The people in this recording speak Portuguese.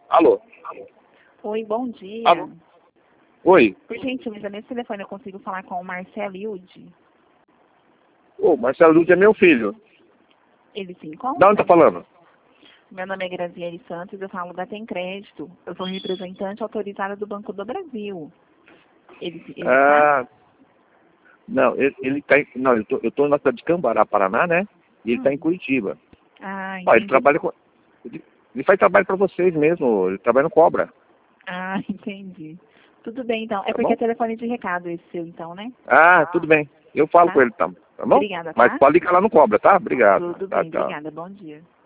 Alô? Oi, bom dia. Alô? Oi? Por gentileza, nesse telefone eu consigo falar com o Marcelo Hilde? Ô, Marcelo Lúcio é meu filho. Ele se encontra? Da onde tá falando? Meu nome é Graziele Santos, eu falo da Tem Crédito. Eu sou representante autorizada do Banco do Brasil. Ele tá? Não, ele tá não, eu tô na cidade de Cambará, Paraná, né? E ele tá em Curitiba. Ah, Ó, ele entendi. trabalha com... Ele faz trabalho pra vocês mesmo, ele trabalha no Cobra. Ah, entendi. Tudo bem, então. É Tá porque bom? é telefone de recado esse seu, então, né? Tudo bem. Eu falo Tá? com ele, tá bom? Obrigada, Mas tá? pode ligar lá no Cobra, tá? Obrigado. Tudo Tá, bem, tchau. obrigada. Bom dia.